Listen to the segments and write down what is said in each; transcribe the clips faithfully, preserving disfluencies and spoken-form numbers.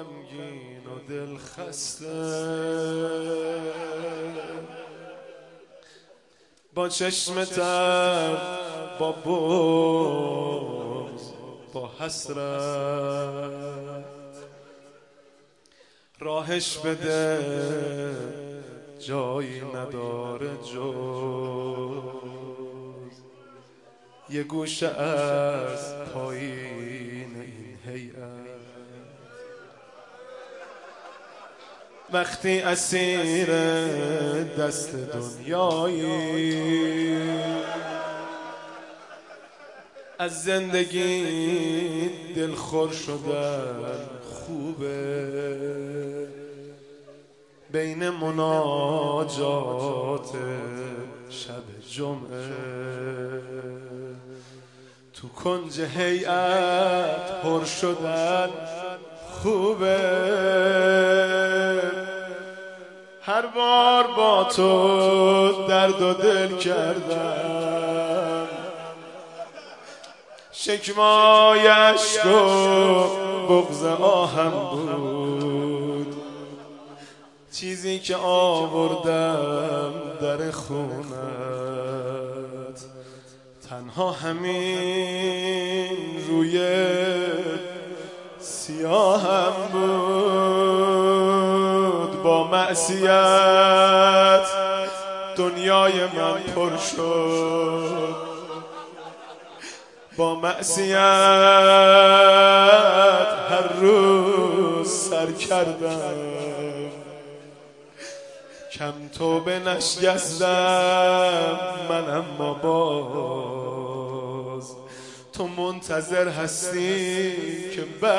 غمگین و دل خسته، با چشم تر، با بغض، با حسرت راهش بده، جایی نداره جز یه گوشه از پایین این هیئت. وقتی اسیر دست دنیایی، از زندگی دلخور شدن خوبه، بین مناجات شب جمعه تو کنج هیئت پر شدن خوبه. هر بار با تو درد و دل کردم، شکمای اشک و بغض آهم بود، چیزی که آوردم در خونت تنها همین روی سیاهم بود. با معصیت دنیای من پر شد، با معصیت هر روز سر کردم، کم توبه نشکستم من، اما باز تو منتظر هستی که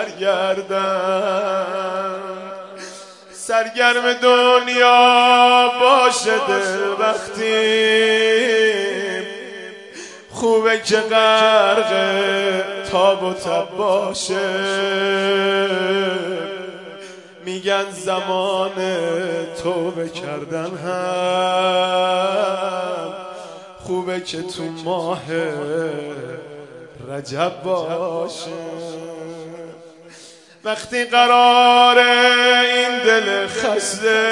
برگردم. سرگرم دنیا باشه دل وقتی، خوبه که غرق تاب و تب باشه. میگن زمان توبه کردن هم خوبه که تو ماه رجب باشه. وقتی قرار این دل خسته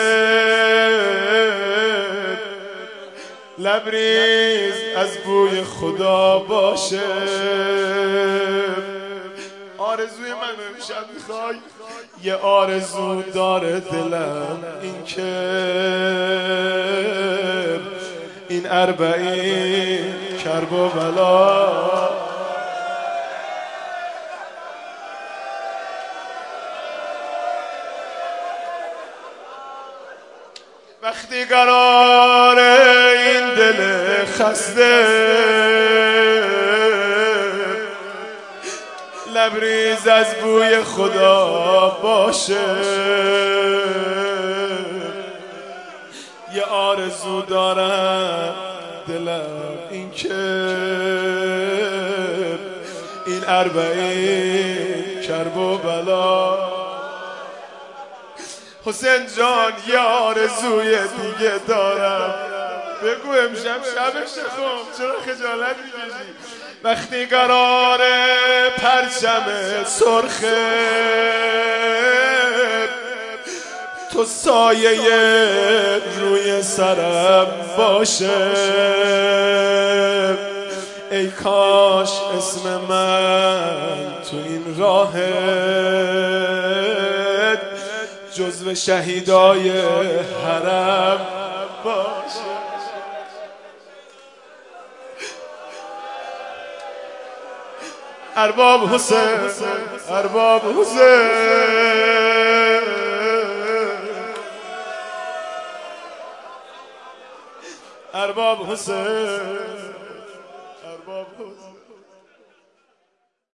لبریز از بوی خدا باشه. آرزوی من امشب میخوای، یه آرزو داره دلم، این که این اربعین کرب و بلا وقتی قرار این دل خسته لبریز از بوی خدا باشه. یه آرزو دارم دلم، این که این اربعین کرب و بلا. حسین جان یه آرزوی دیگه دارم، بگو امشب شبش خوب، چرا خجالت میکشی؟ وقتی قرار پرچم سرخه تو سایه روی سرم باشه، ای کاش اسم من تو این راه جزو شهیدای حرم باشه. ارباب حسین، ارباب حسین، ارباب حسین، ارباب حسین.